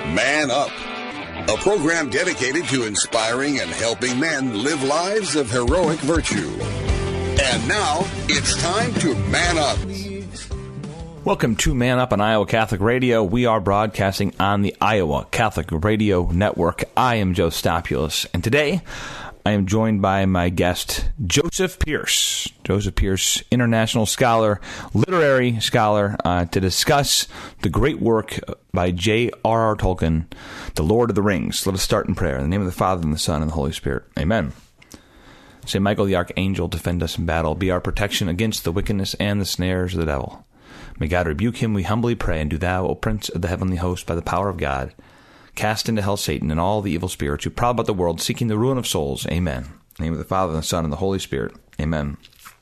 Man Up, a program dedicated to inspiring and helping men live lives of heroic virtue. And now, it's time to man up. Welcome to Man Up on Iowa Catholic Radio. We are broadcasting on the Iowa Catholic Radio Network. I am Joe Stopulus, and today I am joined by my guest, Joseph Pearce. Joseph Pearce, international scholar, literary scholar, to discuss the great work by J.R.R. Tolkien, The Lord of the Rings. Let us start in prayer. In the name of the Father, and the Son, and the Holy Spirit. Amen. Saint Michael the Archangel, defend us in battle. Be our protection against the wickedness and the snares of the devil. May God rebuke him, we humbly pray, and do thou, O Prince of the heavenly host, by the power of God, cast into hell Satan and all the evil spirits who prowl about the world, seeking the ruin of souls. Amen. In the name of the Father, and the Son, and the Holy Spirit. Amen.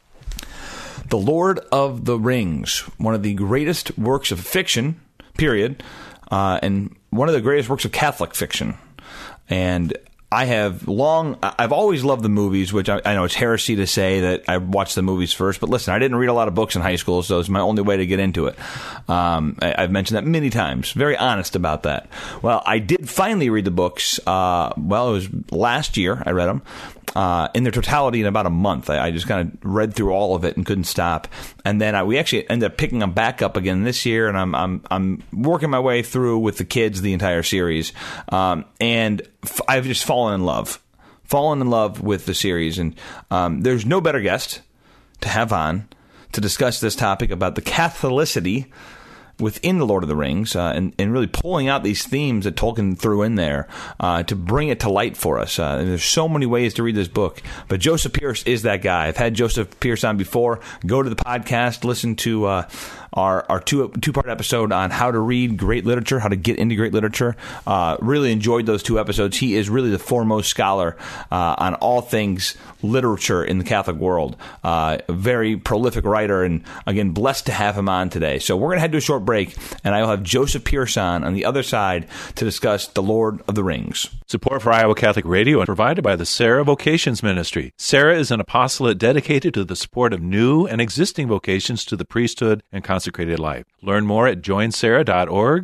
The Lord of the Rings, one of the greatest works of fiction, period, and one of the greatest works of Catholic fiction. And I've always loved the movies, which I know it's heresy to say that I watched the movies first, but listen, I didn't read a lot of books in high school, so it's my only way to get into it. I've mentioned that many times, very honest about that. Well, I did finally read the books, it was last year I read them, in their totality in about a month. I just kind of read through all of it and couldn't stop. And then we actually ended up picking them back up again this year, and I'm working my way through with the kids the entire series. And I've just fallen in love with the series. And there's no better guest to have on to discuss this topic about the Catholicity within The Lord of the Rings, and really pulling out these themes that Tolkien threw in there to bring it to light for us. There's so many ways to read this book, but Joseph Pearce is that guy. I've had Joseph Pearce on before. Go to the podcast, listen to our two-part episode on how to read great literature, how to get into great literature. Really enjoyed those two episodes. He is really the foremost scholar on all things literature in the Catholic world. A very prolific writer, and again, blessed to have him on today. So we're going to head to a short break, and I will have Joseph Pearce on the other side to discuss The Lord of the Rings. Support for Iowa Catholic Radio is provided by the Sarah Vocations Ministry. Sarah is an apostolate dedicated to the support of new and existing vocations to the priesthood and consecrated life. Learn more at joinsarah.org,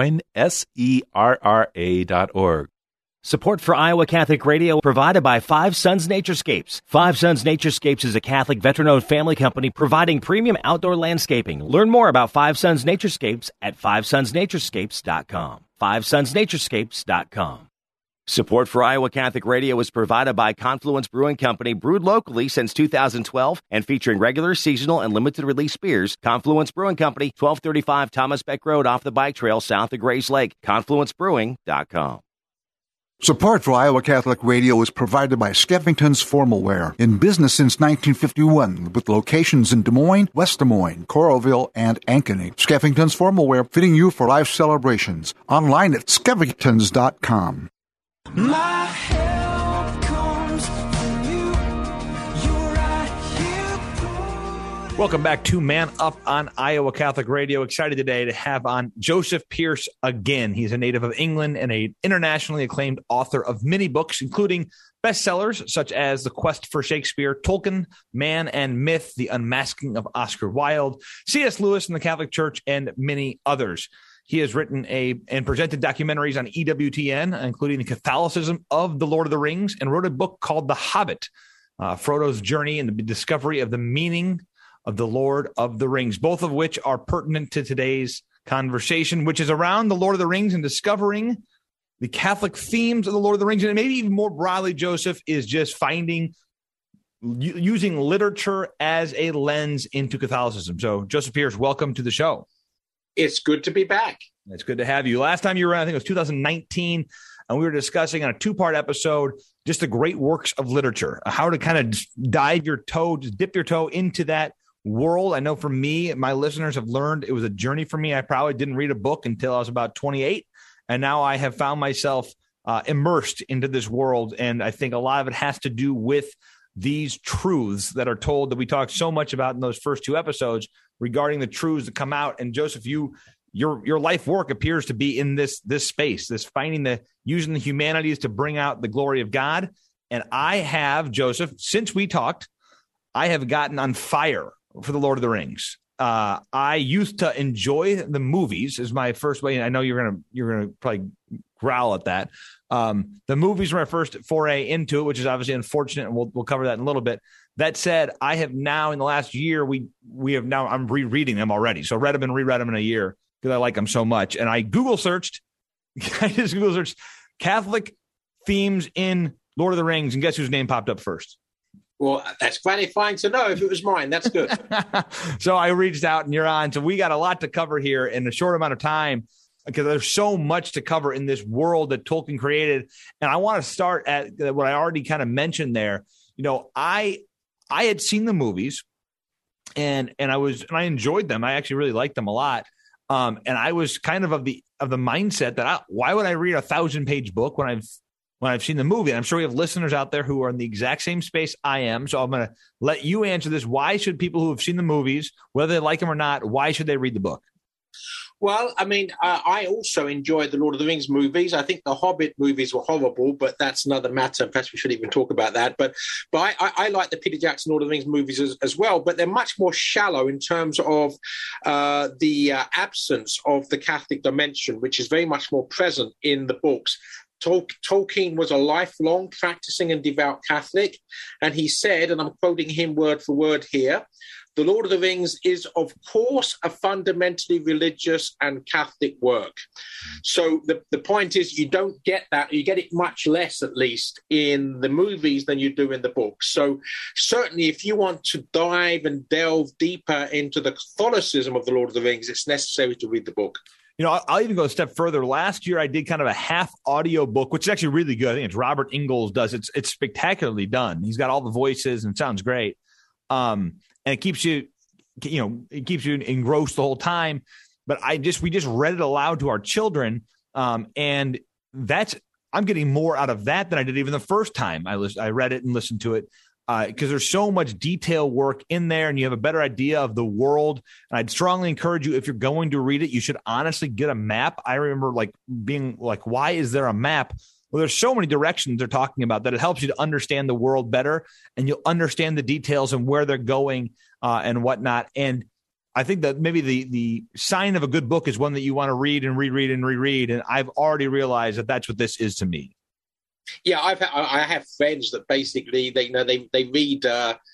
joinserra.org. Support for Iowa Catholic Radio provided by Five Sons Naturescapes. Five Sons Naturescapes is a Catholic veteran-owned family company providing premium outdoor landscaping. Learn more about Five Sons Naturescapes at fivesonsnaturescapes.com. fivesonsnaturescapes.com. Support for Iowa Catholic Radio is provided by Confluence Brewing Company, brewed locally since 2012 and featuring regular, seasonal, and limited release beers. Confluence Brewing Company, 1235 Thomas Beck Road off the bike trail south of Grays Lake. ConfluenceBrewing.com. Support for Iowa Catholic Radio is provided by Skeffington's Formal Wear, in business since 1951, with locations in Des Moines, West Des Moines, Coralville, and Ankeny. Skeffington's Formal Wear, fitting you for life celebrations. Online at skeffingtons.com. My help comes from you. You're right here. Welcome back to Man Up on Iowa Catholic Radio. Excited today to have on Joseph Pearce again. He's a native of England and an internationally acclaimed author of many books, including bestsellers such as The Quest for Shakespeare, Tolkien, Man and Myth, The Unmasking of Oscar Wilde, C.S. Lewis and the Catholic Church, and many others. He has written and presented documentaries on EWTN, including the Catholicism of The Lord of the Rings, and wrote a book called The Hobbit, Frodo's Journey and the Discovery of the Meaning of The Lord of the Rings, both of which are pertinent to today's conversation, which is around The Lord of the Rings and discovering the Catholic themes of The Lord of the Rings. And maybe even more broadly, Joseph, is just using literature as a lens into Catholicism. So, Joseph Pearce, welcome to the show. It's good to be back. It's good to have you. Last time you were on, I think it was 2019, and we were discussing on a two-part episode just the great works of literature, how to kind of dip your toe into that world. I know for me, my listeners have learned it was a journey for me. I probably didn't read a book until I was about 28, and now I have found myself immersed into this world, and I think a lot of it has to do with these truths that are told that we talked so much about in those first two episodes regarding the truths that come out. And Joseph, your life work appears to be in this space, this using the humanities to bring out the glory of God. And I have, Joseph, since we talked, I have gotten on fire for The Lord of the Rings. I used to enjoy the movies. Is my first way. And I know you're gonna probably growl at that. The movies were my first foray into it, which is obviously unfortunate, and we'll cover that in a little bit. That said, I have now in the last year I'm rereading them already. So I read them and reread them in a year because I like them so much. And I just Google searched Catholic themes in Lord of the Rings, and guess whose name popped up first? Well, that's gratifying to know. If it was mine, that's good. So I reached out and you're on. So we got a lot to cover here in a short amount of time because there's so much to cover in this world that Tolkien created. And I want to start at what I already kind of mentioned there. You know, I had seen the movies and I enjoyed them. I actually really liked them a lot. And I was kind of the mindset that why would I read a 1,000-page book when I've seen the movie? And I'm sure we have listeners out there who are in the exact same space I am. So I'm going to let you answer this. Why should people who have seen the movies, whether they like them or not, why should they read the book? Well, I mean, I also enjoyed the Lord of the Rings movies. I think the Hobbit movies were horrible, but that's another matter. Perhaps we shouldn't even talk about that. But I like the Peter Jackson Lord of the Rings movies as well, but they're much more shallow in terms of the absence of the Catholic dimension, which is very much more present in the books. Tolkien was a lifelong practicing and devout Catholic, and he said, and I'm quoting him word for word here, The Lord of the Rings is, of course, a fundamentally religious and Catholic work. So the point is you don't get that. You get it much less, at least, in the movies than you do in the books. So certainly if you want to dive and delve deeper into the Catholicism of The Lord of the Rings, it's necessary to read the book. You know, I'll even go a step further. Last year, I did kind of a half audio book, which is actually really good. I think it's Robert Ingalls does. It's spectacularly done. He's got all the voices and it sounds great. And it keeps you engrossed the whole time. But we just read it aloud to our children. And I'm getting more out of that than I did even the first time I read it and listened to it. Because there's so much detail work in there and you have a better idea of the world. And I'd strongly encourage you, if you're going to read it, you should honestly get a map. I remember being like, why is there a map? Well, there's so many directions they're talking about that it helps you to understand the world better and you'll understand the details and where they're going and whatnot. And I think that maybe the sign of a good book is one that you want to read and reread and reread. And I've already realized that that's what this is to me. Yeah, I have friends that basically they read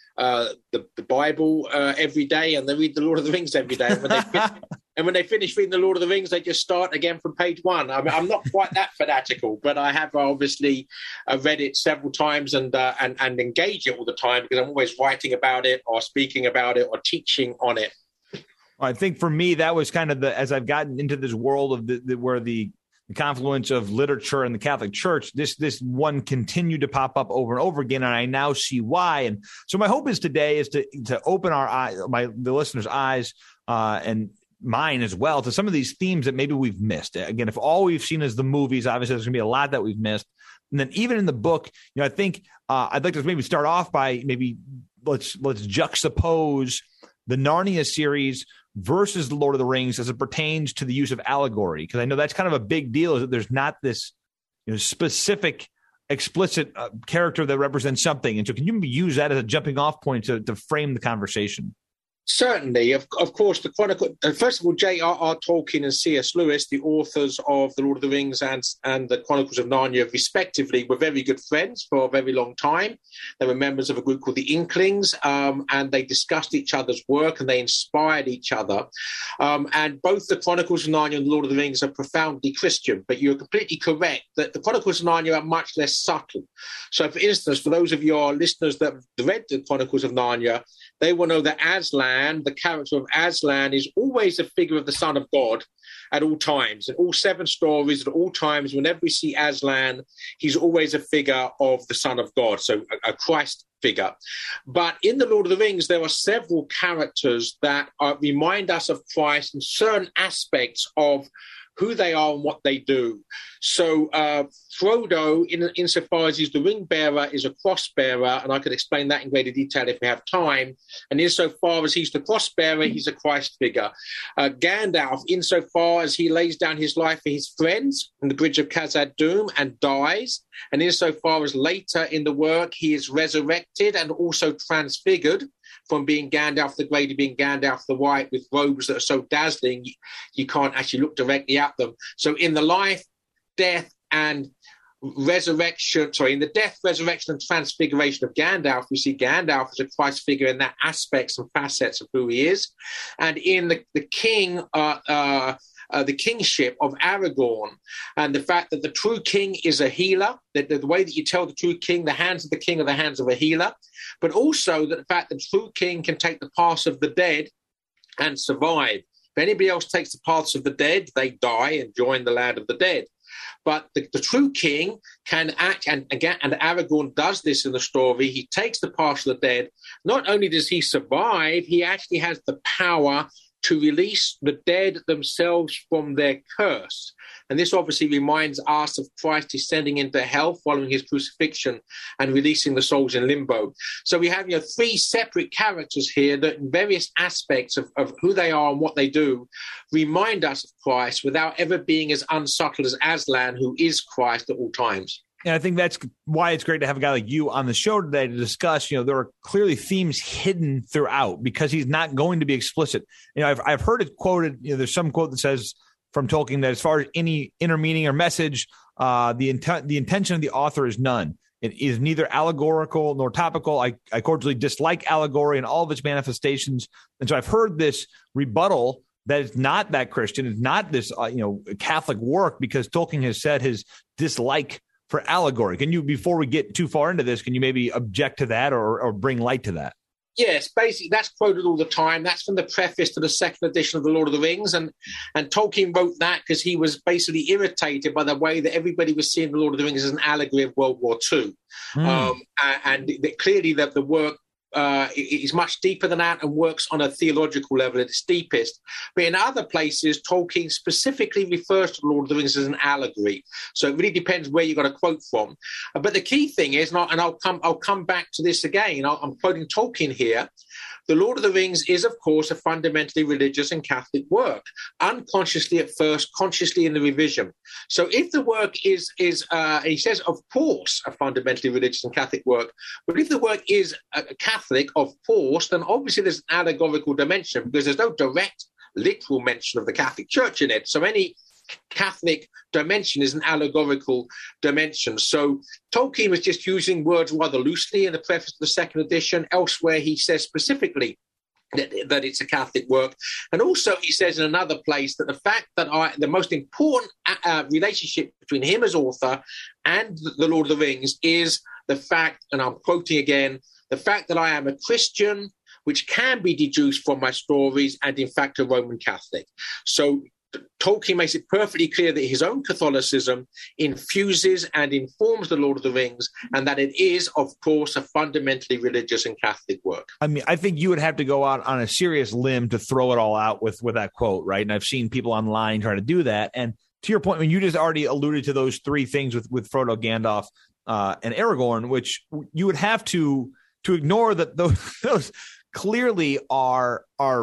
the Bible every day and they read the Lord of the Rings every day. And when they finish reading the Lord of the Rings, they just start again from page one. I mean, I'm not quite that fanatical, but I have obviously read it several times and engage it all the time because I'm always writing about it or speaking about it or teaching on it. I think for me, that was kind of as I've gotten into this world of where the confluence of literature and the Catholic Church, this one continued to pop up over and over again, and I now see why. And so my hope is today is to open our eyes, the listeners' eyes, and mine as well, to some of these themes that maybe we've missed. Again, if all we've seen is the movies, obviously there's going to be a lot that we've missed. And then even in the book, I think I'd like to maybe start off by maybe let's juxtapose the Narnia series versus the Lord of the Rings as it pertains to the use of allegory, because I know that's kind of a big deal. Is that there's not this specific, explicit character that represents something, and so can you use that as a jumping off point to frame the conversation? Certainly, of course, the Chronicle. First of all, J.R.R. Tolkien and C.S. Lewis, the authors of The Lord of the Rings and the Chronicles of Narnia, respectively, were very good friends for a very long time. They were members of a group called the Inklings, and they discussed each other's work and they inspired each other. And both the Chronicles of Narnia and The Lord of the Rings are profoundly Christian, but you're completely correct that the Chronicles of Narnia are much less subtle. So, for instance, for those of your listeners that have read the Chronicles of Narnia, they will know that Aslan, the character of Aslan, is always a figure of the Son of God at all times. In all 7 stories, at all times, whenever we see Aslan, he's always a figure of the Son of God, so a Christ figure. But in The Lord of the Rings, there are several characters that remind us of Christ in certain aspects of who they are and what they do. So Frodo, insofar as he's the ring bearer, is a cross bearer, and I could explain that in greater detail if we have time. And insofar as he's the cross bearer, he's a Christ figure. Gandalf, insofar as he lays down his life for his friends on the bridge of Khazad-dûm and dies, and insofar as later in the work he is resurrected and also transfigured from being Gandalf the Grey to being Gandalf the White with robes that are so dazzling, you can't actually look directly at them. So in the life, death, and resurrection, in the death, resurrection, and transfiguration of Gandalf, we see Gandalf as a Christ figure in that aspects and facets of who he is. And in the king, the kingship of Aragorn, and the fact that the true king is a healer, that the way that you tell the true king, the hands of the king are the hands of a healer, but also that the fact that the true king can take the paths of the dead and survive. If anybody else takes the paths of the dead, they die and join the land of the dead. But the true king can act, and Aragorn does this in the story. He takes the paths of the dead. Not only does he survive, he actually has the power to release the dead themselves from their curse. And this obviously reminds us of Christ descending into hell following his crucifixion and releasing the souls in limbo. So we have three separate characters here that in various aspects of who they are and what they do remind us of Christ without ever being as unsubtle as Aslan, who is Christ at all times. And I think that's why it's great to have a guy like you on the show today to discuss, there are clearly themes hidden throughout because he's not going to be explicit. I've heard it quoted, there's some quote that says from Tolkien that as far as any inner meaning or message, the intention of the author is none. It is neither allegorical nor topical. I cordially dislike allegory and all of its manifestations. And so I've heard this rebuttal that it's not that Christian, it's not this, Catholic work, because Tolkien has said his dislike for allegory. Can you, before we get too far into this, can you maybe object to that or bring light to that? Yes, basically that's quoted all the time. That's from the preface to the second edition of The Lord of the Rings. And Tolkien wrote that because he was basically irritated by the way that everybody was seeing The Lord of the Rings as an allegory of World War II. Clearly that the work is much deeper than that and works on a theological level at its deepest. But in other places, Tolkien specifically refers to The Lord of the Rings as an allegory. So it really depends where you got a quote from. But the key thing is, and I'll come back to this again, I'm quoting Tolkien here, The Lord of the Rings is, of course, a fundamentally religious and Catholic work, unconsciously at first, consciously in the revision. So if the work is he says, of course, a fundamentally religious and Catholic work, but if the work is Catholic, of course, then obviously there's an allegorical dimension because there's no direct literal mention of the Catholic Church in it. So any Catholic dimension is an allegorical dimension. So Tolkien was just using words rather loosely in the preface to the second edition. Elsewhere, he says specifically that it's a Catholic work. And also he says in another place that the fact that the most important relationship between him as author and The Lord of the Rings is the fact, and I'm quoting again, the fact that I am a Christian, which can be deduced from my stories, and in fact a Roman Catholic. So Tolkien makes it perfectly clear that his own Catholicism infuses and informs The Lord of the Rings, and that it is, of course, a fundamentally religious and Catholic work. I mean, I think you would have to go out on a serious limb to throw it all out with that quote, right? And I've seen people online try to do that. And to your point, when you just already alluded to those three things with Frodo, Gandalf, and Aragorn, which you would have to ignore that those clearly are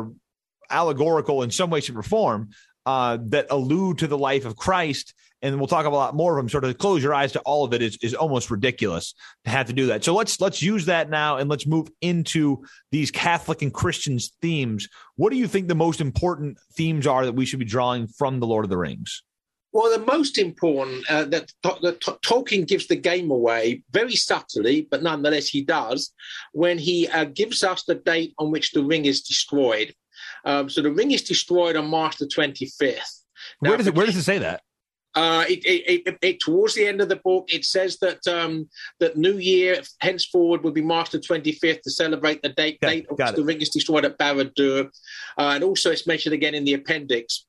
allegorical in some way, shape, or form. That allude to the life of Christ, and we'll talk about a lot more of them. Sort of close your eyes to all of it is almost ridiculous to have to do that. So let's use that now, and let's move into these Catholic and Christian themes. What do you think the most important themes are that we should be drawing from The Lord of the Rings? Well, the most important that Tolkien gives the game away very subtly, but nonetheless he does, when he gives us the date on which the ring is destroyed. So the ring is destroyed on March the 25th. Now, where does it say that? It towards the end of the book, it says that that New Year henceforward will be March the 25th to celebrate the date of which the ring is destroyed at Barad-dûr. And also it's mentioned again in the appendix.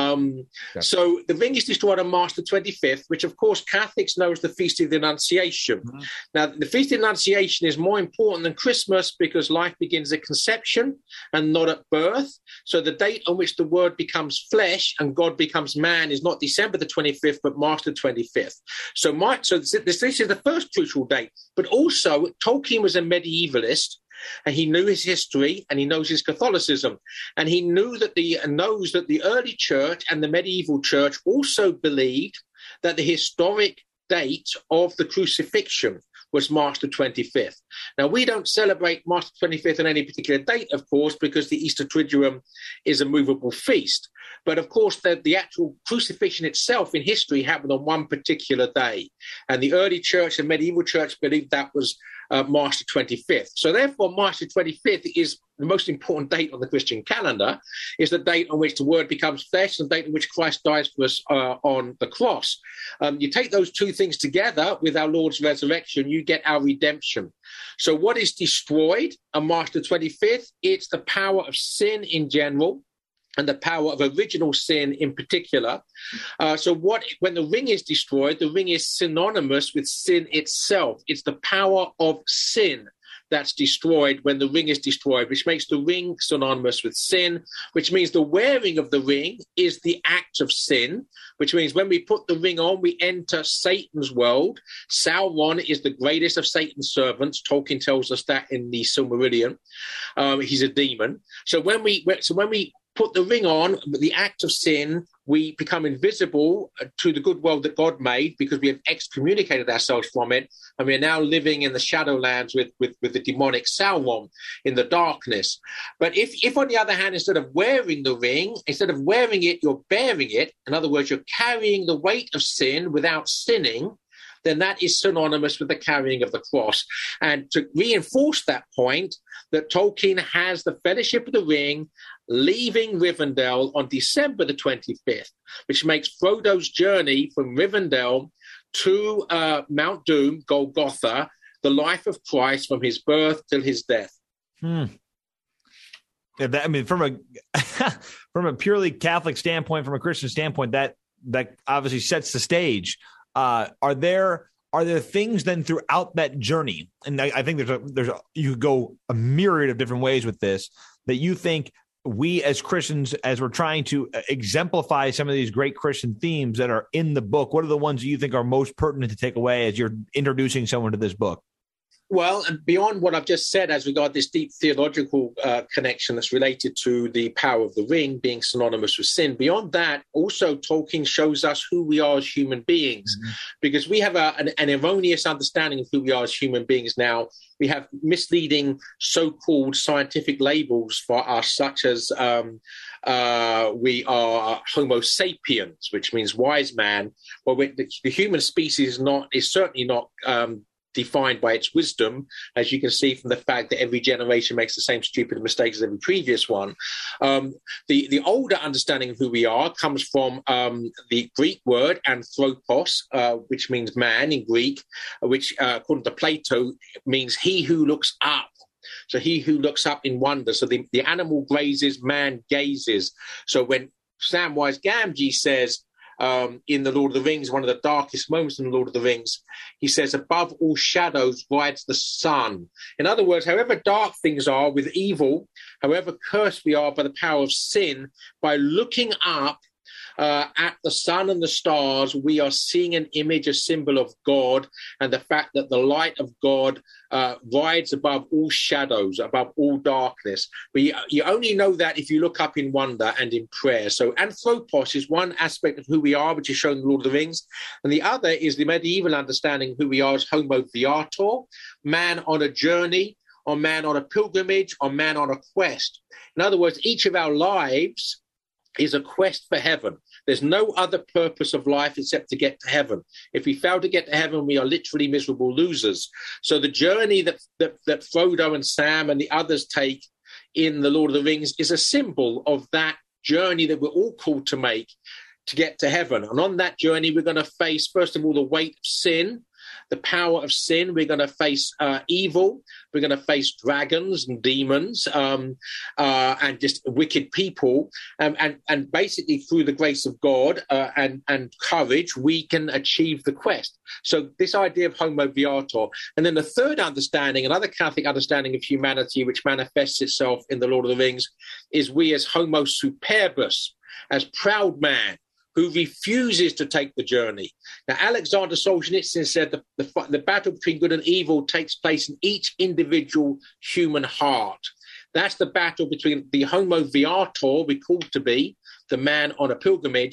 So the ring is destroyed on March the 25th, which of course Catholics know as the Feast of the Annunciation. Mm-hmm. Now, the Feast of the Annunciation is more important than Christmas because life begins at conception and not at birth. So the date on which the Word becomes flesh and God becomes man is not December the 25th, but March the 25th. So this is the first crucial date. But also, Tolkien was a medievalist, and he knew his history and he knows his Catholicism, and he knows that the early church and the medieval church also believed that the historic date of the crucifixion was March the 25th. Now, we don't celebrate March the 25th on any particular date, of course, because the Easter Triduum is a movable feast. But, of course, the actual crucifixion itself in history happened on one particular day. And the early church and medieval church believed that was March the 25th. So, therefore, March the 25th is the most important date on the Christian calendar, is the date on which the Word becomes flesh, and the date on which Christ dies for us on the cross. You take those two things together with our Lord's resurrection, you get our redemption. So what is destroyed on March the 25th? It's the power of sin in general, and the power of original sin in particular. When the ring is destroyed, the ring is synonymous with sin itself. It's the power of sin that's destroyed when the ring is destroyed, which makes the ring synonymous with sin, which means the wearing of the ring is the act of sin, which means when we put the ring on, we enter Satan's world. Sauron is the greatest of Satan's servants. Tolkien tells us that in the Silmarillion. He's a demon. So when we put the ring on, the act of sin, we become invisible to the good world that God made because we have excommunicated ourselves from it, and we are now living in the Shadowlands with the demonic Sauron in the darkness. But if on the other hand, instead of wearing the ring, instead of wearing it, you're bearing it, in other words, you're carrying the weight of sin without sinning, then that is synonymous with the carrying of the cross. And to reinforce that point, that Tolkien has the Fellowship of the Ring leaving Rivendell on December the 25th, which makes Frodo's journey from Rivendell to Mount Doom, Golgotha, the life of Christ from his birth till his death. Yeah, from a purely Catholic standpoint, from a Christian standpoint, that obviously sets the stage. Are there things then throughout that journey, and I think you could go a myriad of different ways with this, that you think we as Christians, as we're trying to exemplify some of these great Christian themes that are in the book, what are the ones that you think are most pertinent to take away as you're introducing someone to this book? Well, and beyond what I've just said as regard this deep theological connection that's related to the power of the ring being synonymous with sin, beyond that, also Tolkien shows us who we are as human beings, because we have an erroneous understanding of who we are as human beings now. We have misleading so-called scientific labels for us, such as we are Homo sapiens, which means wise man. Well, the human species is certainly not defined by its wisdom, as you can see from the fact that every generation makes the same stupid mistakes as every previous one. The older understanding of who we are comes from the Greek word anthropos, which means man in Greek, which according to Plato means he who looks up. So he who looks up in wonder. So the animal grazes, man gazes. So when Samwise Gamgee says, in The Lord of the Rings, one of the darkest moments in The Lord of the Rings, he says, above all shadows rides the sun. In other words, however dark things are with evil, however cursed we are by the power of sin, by looking up at the sun and the stars, we are seeing an image, a symbol of God, and the fact that the light of God rides above all shadows, above all darkness. But you only know that if you look up in wonder and in prayer. So anthropos is one aspect of who we are, which is shown in The Lord of the Rings, and the other is the medieval understanding of who we are as Homo viator, man on a journey, or man on a pilgrimage, or man on a quest. In other words, each of our lives is a quest for heaven. There's no other purpose of life except to get to heaven. If we fail to get to heaven, we are literally miserable losers. So the journey that Frodo and Sam and the others take in The Lord of the Rings is a symbol of that journey that we're all called to make to get to heaven. And on that journey, we're going to face, first of all, the weight of sin, the power of sin. We're going to face evil. We're going to face dragons and demons and just wicked people. And basically, through the grace of God and courage, we can achieve the quest. So this idea of Homo viator. And then the third understanding, another Catholic understanding of humanity, which manifests itself in The Lord of the Rings, is we as Homo superbus, as proud man, who refuses to take the journey. Now, Alexander Solzhenitsyn said the battle between good and evil takes place in each individual human heart. That's the battle between the Homo viator, we're called to be, the man on a pilgrimage,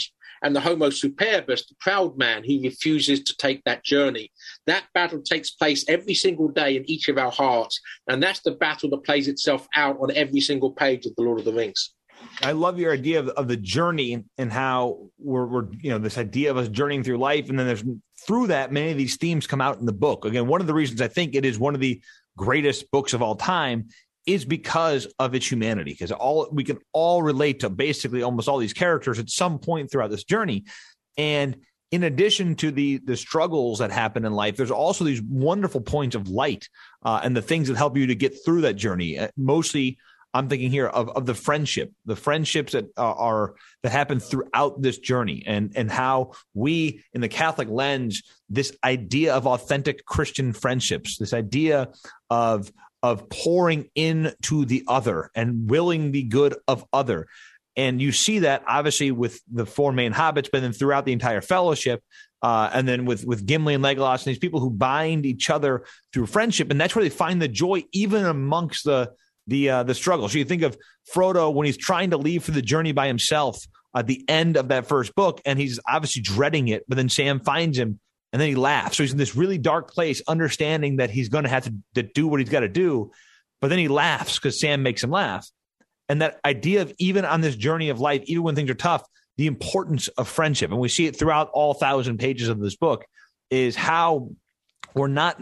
and the homo superbus, the proud man who refuses to take that journey. That battle takes place every single day in each of our hearts, and that's the battle that plays itself out on every single page of The Lord of the Rings. I love your idea of the journey and how we're this idea of us journeying through life. And then through that, many of these themes come out in the book. Again, one of the reasons I think it is one of the greatest books of all time is because of its humanity, because we can all relate to basically almost all these characters at some point throughout this journey. And in addition to the struggles that happen in life, there's also these wonderful points of light and the things that help you to get through that journey. Mostly, I'm thinking here of the friendships that happen throughout this journey, and how we, in the Catholic lens, this idea of authentic Christian friendships, this idea of pouring into the other and willing the good of other. And you see that obviously with the four main hobbits, but then throughout the entire fellowship, and then with Gimli and Legolas and these people who bind each other through friendship. And that's where they find the joy, even amongst the struggle. So you think of Frodo when he's trying to leave for the journey by himself at the end of that first book, and he's obviously dreading it, but then Sam finds him and then he laughs. So he's in this really dark place, understanding that he's going to have to do what he's got to do, but then he laughs because Sam makes him laugh. And that idea of, even on this journey of life, even when things are tough, the importance of friendship, and we see it throughout all 1,000 pages of this book, is how we're not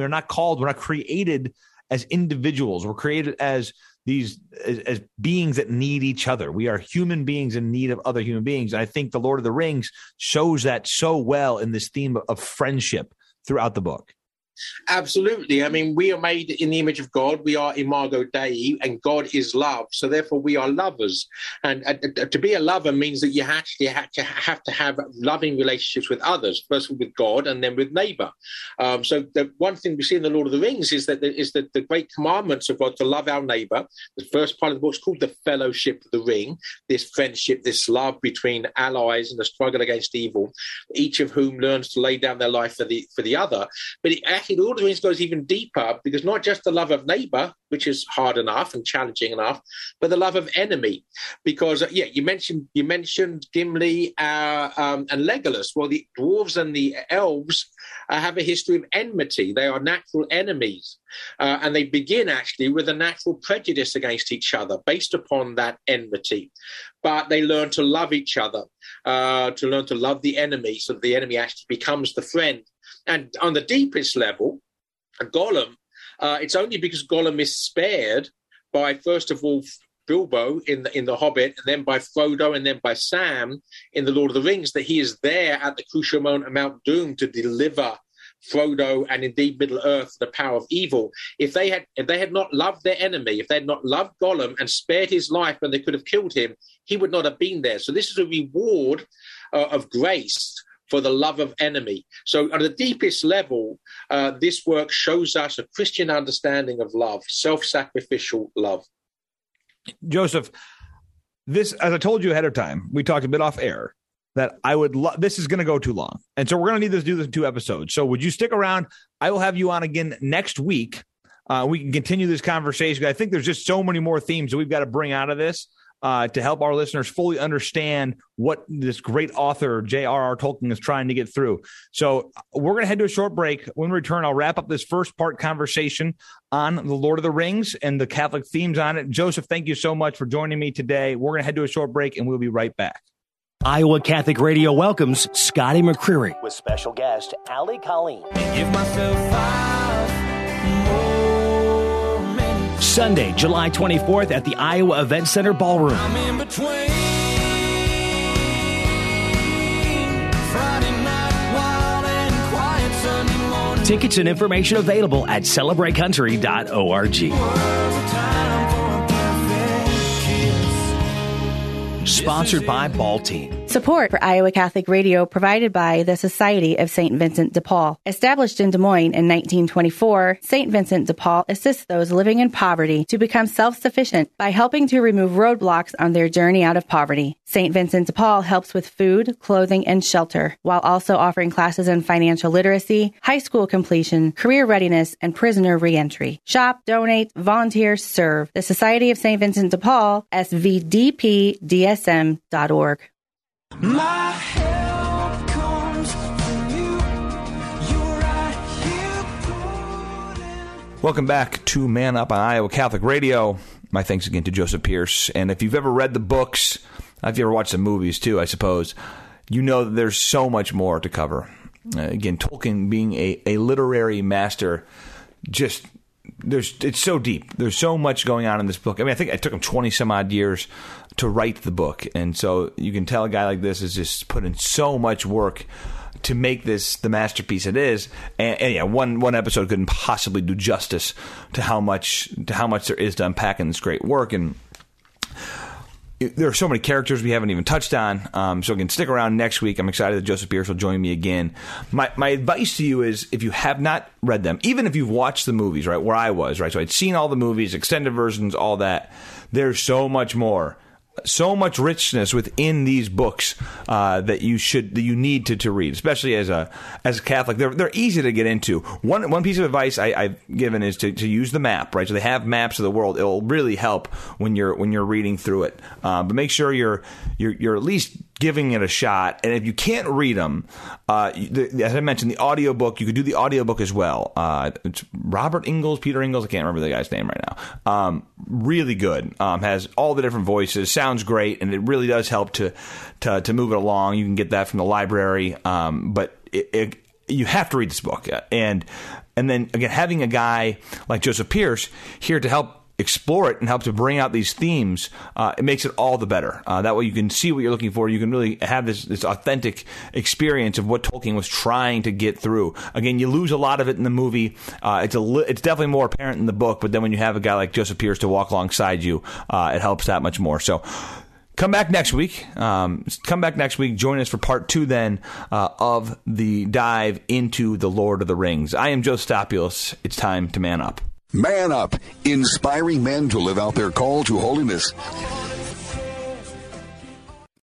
created as individuals. We're created as as beings that need each other. We are human beings in need of other human beings. And I think The Lord of the Rings shows that so well in this theme of friendship throughout the book. Absolutely. I mean, we are made in the image of God. We are imago Dei, and God is love. So therefore, we are lovers. And to be a lover means that you actually have to have loving relationships with others, first with God and then with neighbor. So the one thing we see in The Lord of the Rings is that the great commandments of God to love our neighbor. The first part of the book is called the Fellowship of the Ring, this friendship, this love between allies in the struggle against evil, each of whom learns to lay down their life for the other. But actually, The Lord of the Rings goes even deeper, because not just the love of neighbor, which is hard enough and challenging enough, but the love of enemy. Because you mentioned Gimli and Legolas. Well, the dwarves and the elves have a history of enmity. They are natural enemies, and they begin actually with a natural prejudice against each other based upon that enmity. But they learn to love each other, to learn to love the enemy, so that the enemy actually becomes the friend. And on the deepest level, Gollum, it's only because Gollum is spared by, first of all, Bilbo in The Hobbit, and then by Frodo, and then by Sam in The Lord of the Rings, that he is there at the crucial moment of Mount Doom to deliver Frodo and indeed Middle-earth the power of evil. If they had not loved their enemy, if they had not loved Gollum and spared his life when they could have killed him, he would not have been there. So this is a reward of grace for the love of enemy. So on the deepest level, this work shows us a Christian understanding of love, self-sacrificial love. Joseph, this, as I told you ahead of time, we talked a bit off air, that I would love, this is going to go too long. And so we're going to need to do this in 2 episodes. So would you stick around? I will have you on again next week. We can continue this conversation. I think there's just so many more themes that we've got to bring out of this to help our listeners fully understand what this great author, J.R.R. Tolkien, is trying to get through. So we're going to head to a short break. When we return, I'll wrap up this first part conversation on The Lord of the Rings and the Catholic themes on it. Joseph, thank you so much for joining me today. We're going to head to a short break, and we'll be right back. Iowa Catholic Radio welcomes Scotty McCreery with special guest Ali Colleen. Give myself 5 more minutes. Sunday, July 24th at the Iowa Event Center Ballroom. I'm in between Friday night wild and quiet Sunday morning. Tickets and information available at celebratecountry.org. Words of time for a perfect kiss. Sponsored by Ball Team. Support for Iowa Catholic Radio provided by the Society of St. Vincent de Paul. Established in Des Moines in 1924, St. Vincent de Paul assists those living in poverty to become self-sufficient by helping to remove roadblocks on their journey out of poverty. St. Vincent de Paul helps with food, clothing, and shelter, while also offering classes in financial literacy, high school completion, career readiness, and prisoner reentry. Shop, donate, volunteer, serve. The Society of St. Vincent de Paul, svdpdsm.org. My help comes from you. You're right here. Welcome back to Man Up on Iowa Catholic Radio. My thanks again to Joseph Pierce. And if you've ever read the books, if you ever watched the movies too, I suppose, you know that there's so much more to cover. Again, Tolkien being a literary master, it's so deep. There's so much going on in this book. I mean, I think it took him 20 some odd years to write the book. And so you can tell a guy like this has just put in so much work to make this the masterpiece it is. And yeah, one episode couldn't possibly do justice to how much there is to unpack in this great work. And there are so many characters we haven't even touched on. So again, stick around next week. I'm excited that Joseph Pierce will join me again. My advice to you is, if you have not read them, even if you've watched the movies, right, where I was, right, so I'd seen all the movies, extended versions, all that, there's so much more. So much richness within these books that you need to read, especially as a Catholic. They're easy to get into. One piece of advice I've given is to use the map, right? So they have maps of the world. It'll really help when you're reading through it. But make sure you're at least giving it a shot. And if you can't read them, as I mentioned, the audiobook, you could do the audiobook as well. It's Robert Ingalls, Peter Ingalls, I can't remember the guy's name right now. Really good. Has all the different voices, sounds great, and it really does help to move it along. You can get that from the library, but you have to read this book. And then, again, having a guy like Joseph Pierce here to help explore it and help to bring out these themes, it makes it all the better. That way you can see what you're looking for. You can really have this authentic experience of what Tolkien was trying to get through. Again, you lose a lot of it in the movie. It's definitely more apparent in the book, but then when you have a guy like Joseph Pierce to walk alongside you, it helps that much more. So come back next week. Join us for part 2 then of the dive into the Lord of the Rings. I am Joe Stopulus. It's time to man up. Man Up, inspiring men to live out their call to holiness.